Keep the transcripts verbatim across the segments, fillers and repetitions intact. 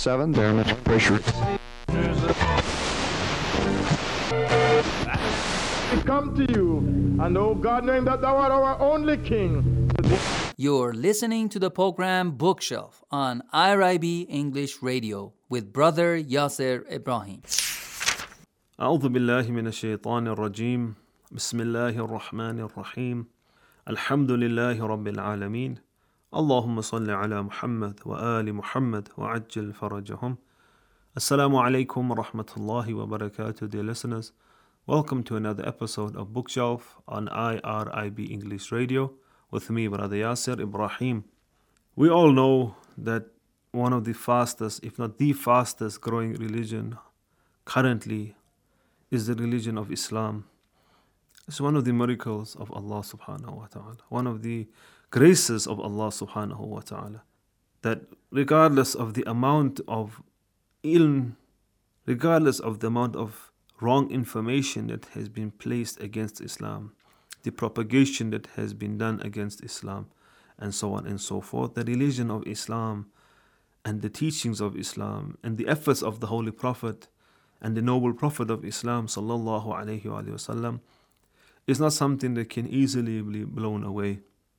seven, Baron Pressure. We come to you, and oh God, knowing that thou art our only King. You're listening to the program Bookshelf on I R I B English Radio with Brother Yasser Ibrahim. أعوذ بالله من الشيطان الرجيم بسم الله الرحمن الرحيم الحمد لله رب العالمين اللهم صل على محمد وآل محمد وعجل فرجهم. Assalamu alaikum wa rahmatullahi wa barakatuh, dear listeners. Welcome to another episode of Bookshelf on I R I B English Radio with me, Brother Yasser Ibrahim. We all know that one of the fastest, if not the fastest growing religion currently is the religion of Islam. It's one of the miracles of Allah subhanahu wa ta'ala, one of the graces of Allah subhanahu wa ta'ala, that regardless of the amount of ilm, regardless of the amount of wrong information that has been placed against Islam, the propagation that has been done against Islam, and so on and so forth, the religion of Islam and the teachings of Islam and the efforts of the Holy Prophet and the noble Prophet of Islam sallallahu alayhi wa sallam is not something that can easily be blown away.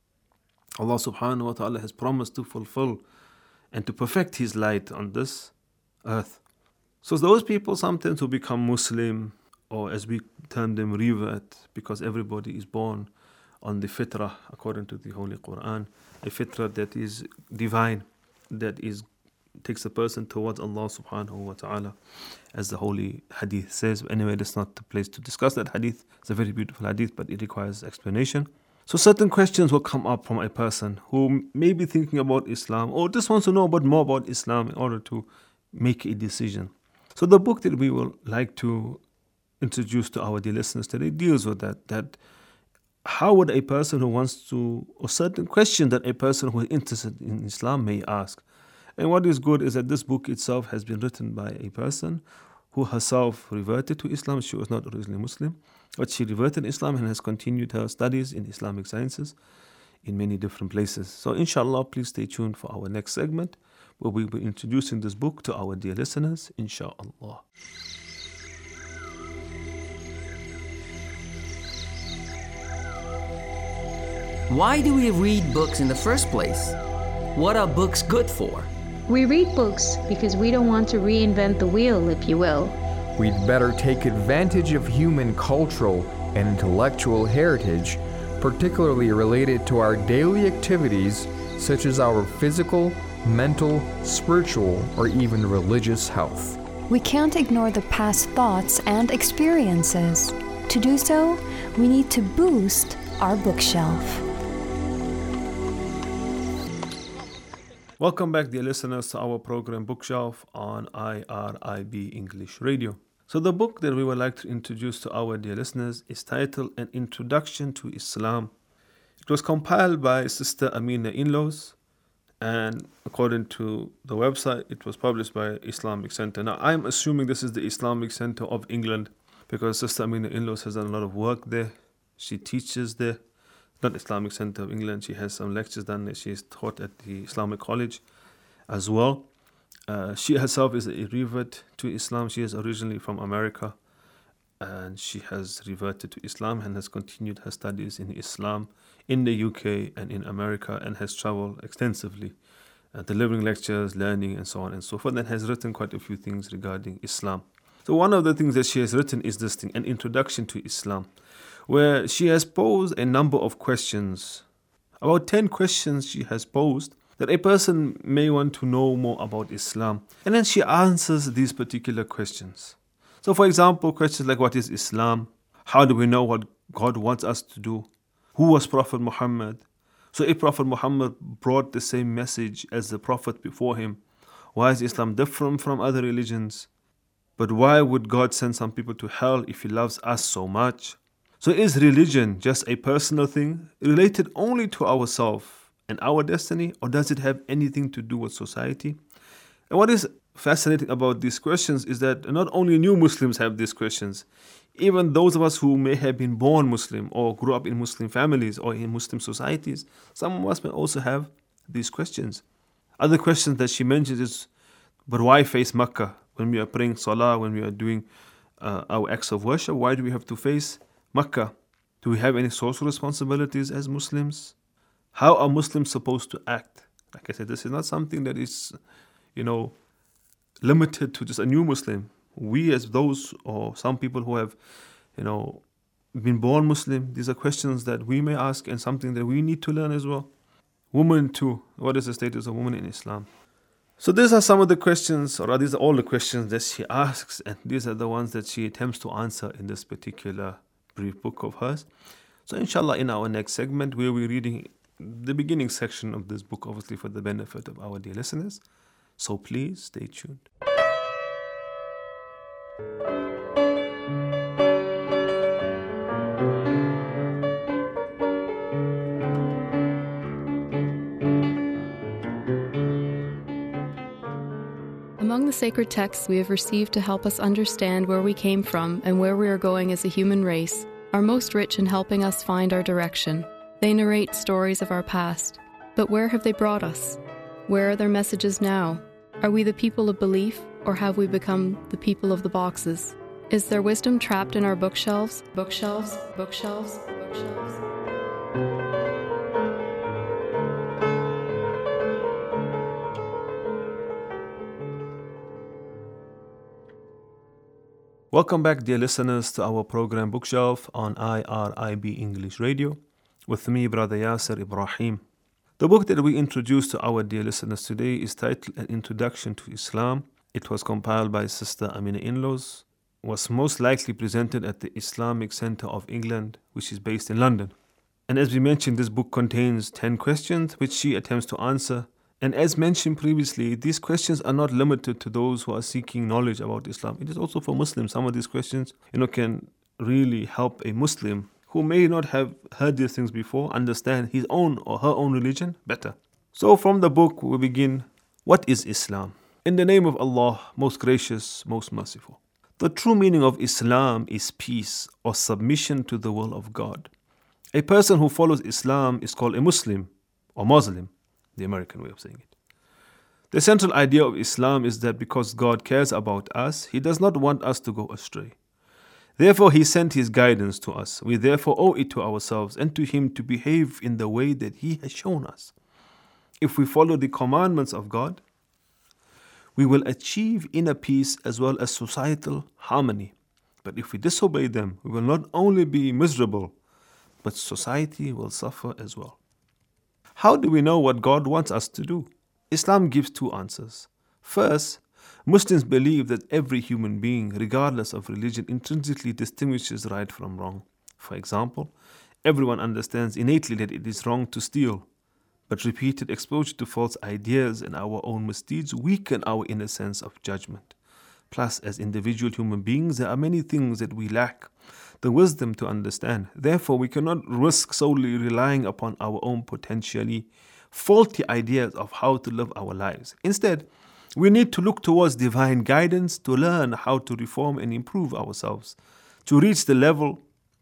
Allah subhanahu wa ta'ala has promised to fulfill and to perfect His light on this earth. So those people sometimes who become Muslim, or as we term them, revert, because everybody is born on the fitrah according to the Holy Quran, a fitrah that is divine, that is takes a person towards Allah subhanahu wa ta'ala, as the holy hadith says. Anyway, that's not the place to discuss that hadith. It's a very beautiful hadith, but it requires explanation. So certain questions will come up from a person who may be thinking about Islam or just wants to know about more about Islam in order to make a decision. So the book that we will like to introduce to our dear listeners today deals with that, that how would a person who wants to, or certain questions that a person who is interested in Islam may ask. And what is good is that this book itself has been written by a person who herself reverted to Islam. She was not originally Muslim, but she reverted to Islam and has continued her studies in Islamic sciences in many different places. So inshallah, please stay tuned for our next segment, where we will be introducing this book to our dear listeners, inshallah. Why do we read books in the first place? What are books good for? We read books because we don't want to reinvent the wheel, if you will. We'd better take advantage of human cultural and intellectual heritage, particularly related to our daily activities, such as our physical, mental, spiritual, or even religious health. We can't ignore the past thoughts and experiences. To do so, we need to boost our bookshelf. Welcome back, dear listeners, to our program Bookshelf on I R I B English Radio. So the book that we would like to introduce to our dear listeners is titled An Introduction to Islam. It was compiled by Sister Amina Inlaws, and according to the website, it was published by Islamic Center. Now, I'm assuming this is the Islamic Center of England, because Sister Amina Inlaws has done a lot of work there. She teaches there. Not Islamic Center of England. She has some lectures done there. She is taught at the Islamic College as well. Uh, she herself is a revert to Islam. She is originally from America, and she has reverted to Islam and has continued her studies in Islam in the U K and in America, and has traveled extensively, uh, delivering lectures, learning, and so on and so forth, and has written quite a few things regarding Islam. So one of the things that she has written is this thing, An Introduction to Islam, where she has posed a number of questions, about ten questions she has posed, that a person may want to know more about Islam. And then she answers these particular questions. So for example, questions like, what is Islam? How do we know what God wants us to do? Who was Prophet Muhammad? So if Prophet Muhammad brought the same message as the Prophet before him, why is Islam different from other religions? But why would God send some people to hell if He loves us so much? So is religion just a personal thing related only to ourselves and our destiny, or does it have anything to do with society? And what is fascinating about these questions is that not only new Muslims have these questions, even those of us who may have been born Muslim or grew up in Muslim families or in Muslim societies, some of us may also have these questions. Other questions that she mentions is, But why face Mecca when we are praying Salah, when we are doing uh, our acts of worship? Why do we have to face Mecca? Do we have any social responsibilities as Muslims? How are Muslims supposed to act? Like I said, this is not something that is, you know, limited to just a new Muslim. We as those, or some people who have, you know, been born Muslim, these are questions that we may ask and something that we need to learn as well. Women too. What is the status of women in Islam? So these are some of the questions, or these are all the questions that she asks, and these are the ones that she attempts to answer in this particular brief book of hers. So inshallah, in our next segment, we'll be reading the beginning section of this book, obviously for the benefit of our dear listeners. So please stay tuned. Among the sacred texts we have received to help us understand where we came from and where we are going as a human race are most rich in helping us find our direction. They narrate stories of our past. But where have they brought us? Where are their messages now? Are we the people of belief, or have we become the people of the boxes? Is there wisdom trapped in our bookshelves? Bookshelves, bookshelves, bookshelves. Welcome back, dear listeners, to our program Bookshelf on I R I B English Radio with me, Brother Yasser Ibrahim. The book that we introduce to our dear listeners today is titled An Introduction to Islam. It was compiled by Sister Amina Inlaws, was most likely presented at the Islamic Center of England, which is based in London. And as we mentioned, this book contains ten questions which she attempts to answer. And as mentioned previously, these questions are not limited to those who are seeking knowledge about Islam. It is also for Muslims. Some of these questions, you know, can really help a Muslim who may not have heard these things before understand his own or her own religion better. So from the book we begin. What is Islam? In the name of Allah, most gracious, most merciful. The true meaning of Islam is peace or submission to the will of God. A person who follows Islam is called a Muslim or Muslim, the American way of saying it. The central idea of Islam is that because God cares about us, He does not want us to go astray. Therefore, He sent His guidance to us. We therefore owe it to ourselves and to Him to behave in the way that He has shown us. If we follow the commandments of God, we will achieve inner peace as well as societal harmony. But if we disobey them, we will not only be miserable, but society will suffer as well. How do we know what God wants us to do? Islam gives two answers. First, Muslims believe that every human being, regardless of religion, intrinsically distinguishes right from wrong. For example, everyone understands innately that it is wrong to steal, but repeated exposure to false ideas and our own misdeeds weaken our inner sense of judgment. Plus, as individual human beings, there are many things that we lack the wisdom to understand. Therefore, we cannot risk solely relying upon our own potentially faulty ideas of how to live our lives. Instead, we need to look towards divine guidance to learn how to reform and improve ourselves, to reach the level,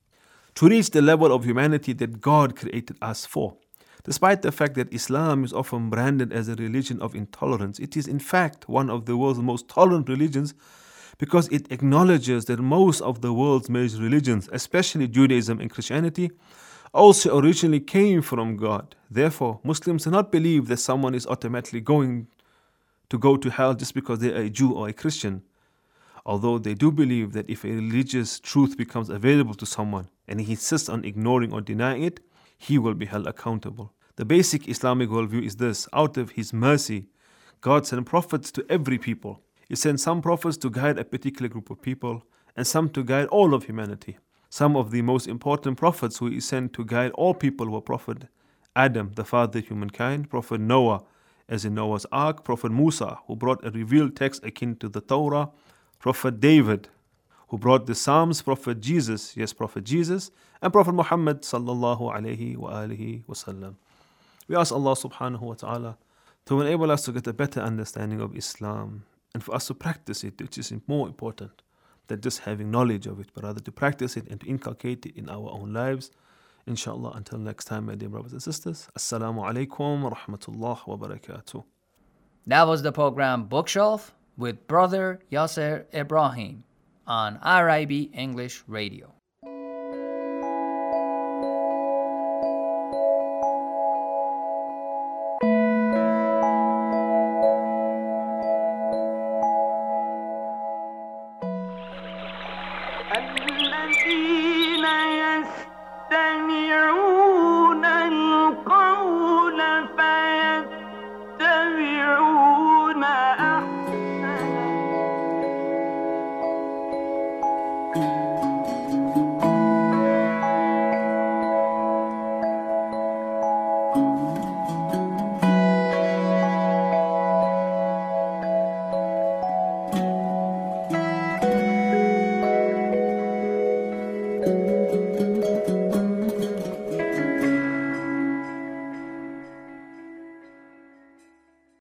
to reach the level of humanity that God created us for. Despite the fact that Islam is often branded as a religion of intolerance, it is in fact one of the world's most tolerant religions because it acknowledges that most of the world's major religions, especially Judaism and Christianity, also originally came from God. Therefore, Muslims do not believe that someone is automatically going to go to hell just because they are a Jew or a Christian. Although they do believe that if a religious truth becomes available to someone and he insists on ignoring or denying it, he will be held accountable. The basic Islamic worldview is this: out of His mercy, God sent prophets to every people. He sent some prophets to guide a particular group of people and some to guide all of humanity. Some of the most important prophets who He sent to guide all people were Prophet Adam, the father of humankind, Prophet Noah, as in Noah's Ark, Prophet Musa, who brought a revealed text akin to the Torah, Prophet David, who brought the Psalms, Prophet Jesus, yes, Prophet Jesus, and Prophet Muhammad sallallahu alayhi wa alihi wasallam. We ask Allah subhanahu wa ta'ala to enable us to get a better understanding of Islam and for us to practice it, which is more important than just having knowledge of it, but rather to practice it and to inculcate it in our own lives. Inshallah, until next time, my dear brothers and sisters, Assalamu alaikum wa rahmatullah wa barakatuh. That was the program Bookshelf with Brother Yasser Ibrahim on I R I B English Radio.